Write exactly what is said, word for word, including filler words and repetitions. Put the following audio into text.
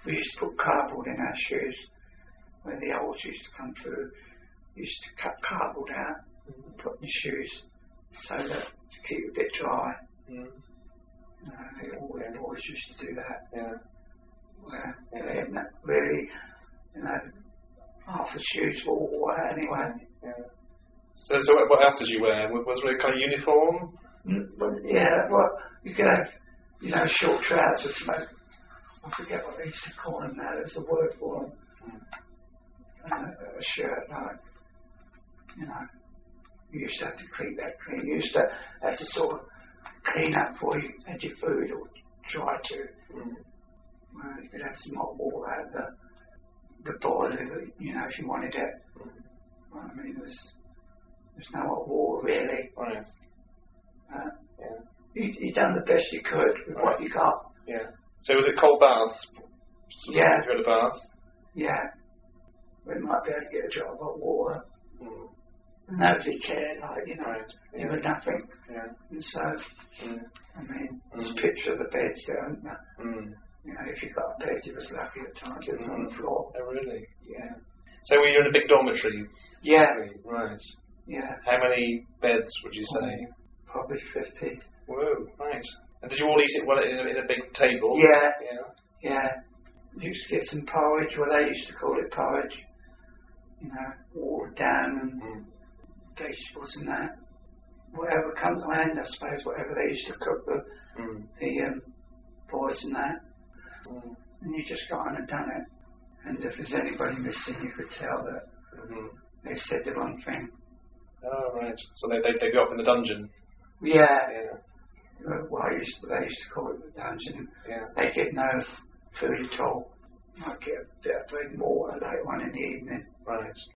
we used to put cardboard in our shoes when the owls used to come through. We used to cut cardboard out and put in your shoes so that to keep it a bit dry. Mm. You know, all the boys used to do that. Yeah. Well, they hadn't really, you know, half the shoes were all white anyway. Yeah. So, so what else did you wear? Was there a kind of uniform? Mm, well, yeah, well, you could have, you know, short trousers, like, I forget what they used to call them now, there's a word for them. Mm. And a, a shirt, like, you know, you used to have to keep that clean. You used to have to sort of clean up before you had your food or try to. Mm. Well, you could have some hot water out of the, the boiler, you know, if you wanted it. Mm. Well, I mean, there's, there's no hot water really. Right. Uh, yeah. You, you done the best you could with right. what you got. Yeah. So was it cold baths? Sort yeah. Have you had a bath? Yeah. We might be able to get a drop of hot water. Mm. Nobody cared, like, you know, right. you were nothing. Yeah. And so, mm. I mean, mm. there's a picture of the beds there, isn't there? Mm. You know, if you got a bed, you was lucky at times, it was mm. on the floor. Oh, really? Yeah. So were you in a big dormitory? Yeah. Right. Yeah. How many beds would you say? Oh, probably fifty. Whoa, right. And did you all eat it well in a, in a big table? Yeah. Yeah. Yeah. You used to get some porridge, well, they used to call it porridge. You know, watered down and mm. vegetables and that. Whatever comes to hand, I suppose, whatever they used to cook the, mm. the um, boys and that. Mm. And you just got on and done it. And if there's anybody missing, you could tell that mm-hmm. they've said the wrong thing. Oh, right. So they they they go up in the dungeon. Yeah. Yeah. Uh, well, I used to, they used to call it the dungeon. Yeah. They get no food at all. Might get a bit of bread and water later on in the evening. Right.